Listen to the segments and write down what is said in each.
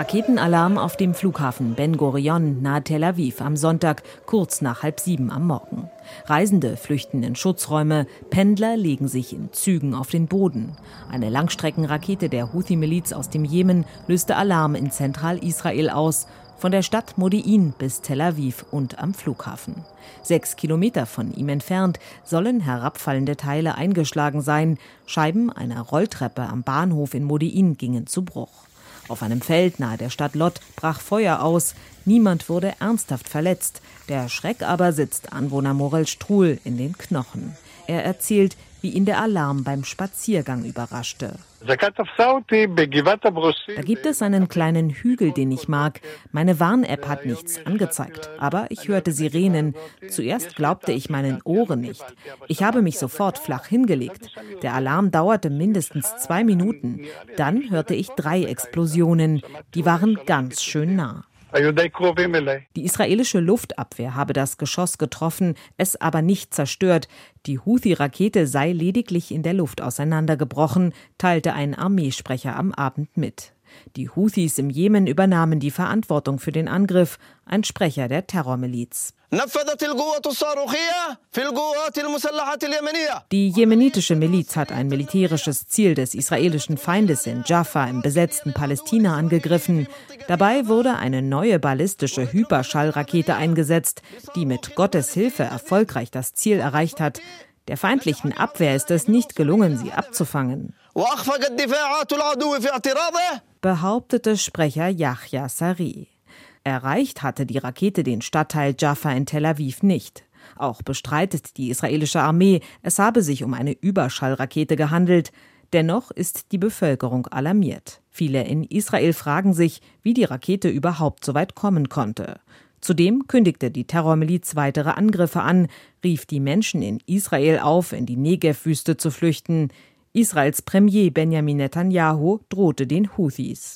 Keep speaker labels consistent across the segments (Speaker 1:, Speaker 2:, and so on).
Speaker 1: Raketenalarm auf dem Flughafen Ben Gurion nahe Tel Aviv am Sonntag kurz nach 6:30 am Morgen. Reisende flüchten in Schutzräume, Pendler legen sich in Zügen auf den Boden. Eine Langstreckenrakete der Houthi-Miliz aus dem Jemen löste Alarm in Zentralisrael aus, von der Stadt Modi'in bis Tel Aviv und am Flughafen. 6 Kilometer von ihm entfernt sollen herabfallende Teile eingeschlagen sein. Scheiben einer Rolltreppe am Bahnhof in Modi'in gingen zu Bruch. Auf einem Feld nahe der Stadt Lot brach Feuer aus. Niemand wurde ernsthaft verletzt. Der Schreck aber sitzt Anwohner Morel Struhl in den Knochen. Er erzählt, wie ihn der Alarm beim Spaziergang überraschte. Da gibt es einen kleinen Hügel, den ich mag. Meine Warn-App hat nichts angezeigt, aber ich hörte Sirenen. Zuerst glaubte ich meinen Ohren nicht. Ich habe mich sofort flach hingelegt. Der Alarm dauerte mindestens 2 Minuten. Dann hörte ich 3 Explosionen. Die waren ganz schön nah. Die israelische Luftabwehr habe das Geschoss getroffen, es aber nicht zerstört. Die Houthi-Rakete sei lediglich in der Luft auseinandergebrochen, teilte ein Armeesprecher am Abend mit. Die Houthis im Jemen übernahmen die Verantwortung für den Angriff, ein Sprecher der Terrormiliz. Die jemenitische Miliz hat ein militärisches Ziel des israelischen Feindes in Jaffa im besetzten Palästina angegriffen. Dabei wurde eine neue ballistische Hyperschallrakete eingesetzt, die mit Gottes Hilfe erfolgreich das Ziel erreicht hat. Der feindlichen Abwehr ist es nicht gelungen, sie abzufangen, behauptete Sprecher Yahya Sari. Erreicht hatte die Rakete den Stadtteil Jaffa in Tel Aviv nicht. Auch bestreitet die israelische Armee, es habe sich um eine Überschallrakete gehandelt. Dennoch ist die Bevölkerung alarmiert. Viele in Israel fragen sich, wie die Rakete überhaupt so weit kommen konnte. Zudem kündigte die Terrormiliz weitere Angriffe an, rief die Menschen in Israel auf, in die Negev-Wüste zu flüchten. Israels Premier Benjamin Netanyahu drohte den Houthis.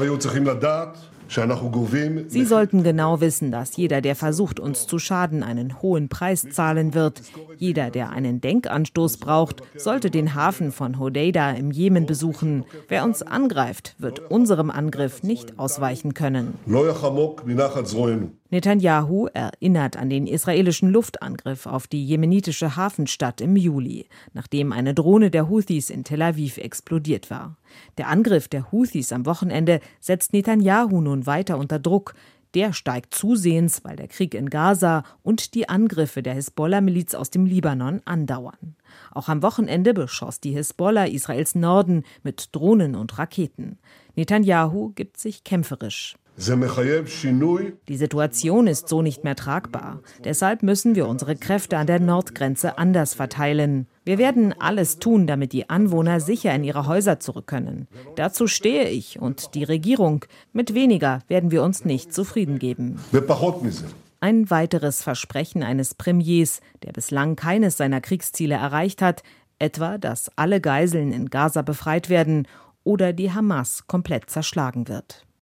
Speaker 1: Sie sollten genau wissen, dass jeder, der versucht, uns zu schaden, einen hohen Preis zahlen wird. Jeder, der einen Denkanstoß braucht, sollte den Hafen von Hodeida im Jemen besuchen. Wer uns angreift, wird unserem Angriff nicht ausweichen können. Netanyahu erinnert an den israelischen Luftangriff auf die jemenitische Hafenstadt im Juli, nachdem eine Drohne der Houthis in Tel Aviv explodiert war. Der Angriff der Houthis am Wochenende setzt Netanyahu nun weiter unter Druck. Der steigt zusehends, weil der Krieg in Gaza und die Angriffe der Hisbollah-Miliz aus dem Libanon andauern. Auch am Wochenende beschoss die Hisbollah Israels Norden mit Drohnen und Raketen. Netanyahu gibt sich kämpferisch. Die Situation ist so nicht mehr tragbar. Deshalb müssen wir unsere Kräfte an der Nordgrenze anders verteilen. Wir werden alles tun, damit die Anwohner sicher in ihre Häuser zurück können. Dazu stehe ich und die Regierung. Mit weniger werden wir uns nicht zufrieden geben. Ein weiteres Versprechen eines Premiers, der bislang keines seiner Kriegsziele erreicht hat, etwa, dass alle Geiseln in Gaza befreit werden oder die Hamas komplett zerschlagen wird.